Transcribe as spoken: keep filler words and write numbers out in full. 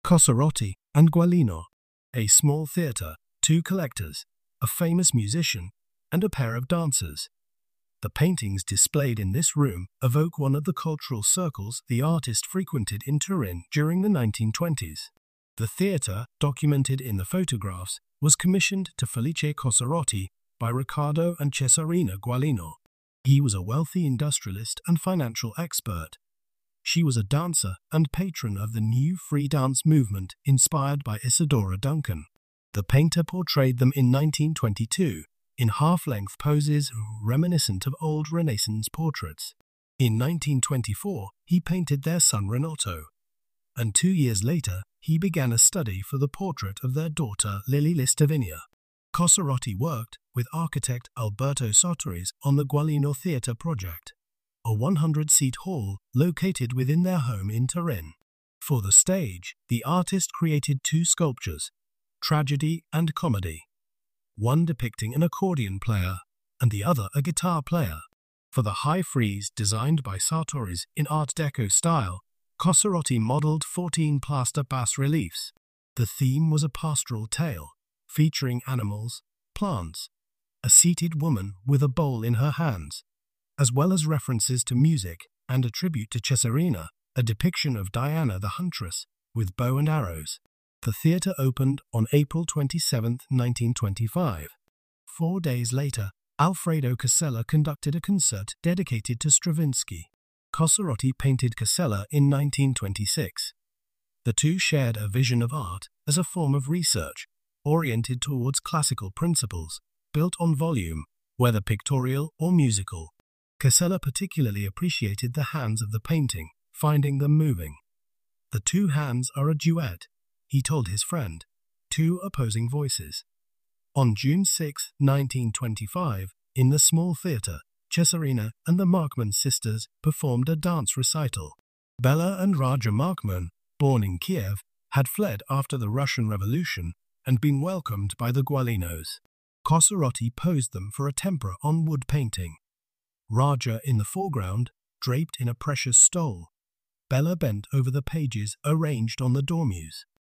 Cossarotti and Gualino, a small theatre, two collectors, a famous musician, and a pair of dancers. The paintings displayed in this room evoke one of the cultural circles the artist frequented in Turin during the nineteen twenties. The theatre, documented in the photographs, was commissioned to Felice Cossarotti by Riccardo and Cesarina Gualino. He was a wealthy industrialist and financial expert. She was a dancer and patron of the new free dance movement inspired by Isadora Duncan. The painter portrayed them in nineteen twenty-two in half-length poses reminiscent of old Renaissance portraits. In nineteen twenty-four, he painted their son Renato, and two years later, he began a study for the portrait of their daughter Lily Listavina. Cossarotti worked with architect Alberto Soteris on the Gualino Theatre project, a one hundred seat hall located within their home in Turin. For the stage, the artist created two sculptures, tragedy and comedy, one depicting an accordion player and the other a guitar player. For the high frieze designed by Sartoris in Art Deco style, Cossarotti modeled fourteen plaster bas-reliefs. The theme was a pastoral tale, featuring animals, plants, a seated woman with a bowl in her hands, as well as references to music and a tribute to Cesarina, a depiction of Diana the Huntress, with bow and arrows. The theatre opened on April twenty-seventh, nineteen twenty-five. Four days later, Alfredo Casella conducted a concert dedicated to Stravinsky. Cossarotti painted Casella in nineteen twenty-six. The two shared a vision of art as a form of research, oriented towards classical principles, built on volume, whether pictorial or musical. Casella particularly appreciated the hands of the painting, finding them moving. The two hands are a duet, he told his friend, two opposing voices. On June sixth, nineteen twenty-five, in the small theatre, Cesarina and the Markman sisters performed a dance recital. Bella and Raja Markman, born in Kiev, had fled after the Russian Revolution and been welcomed by the Gualinos. Cossarotti posed them for a tempera on wood painting. Raja in the foreground, draped in a precious stole. Bella bent over the pages arranged on the dormeuse.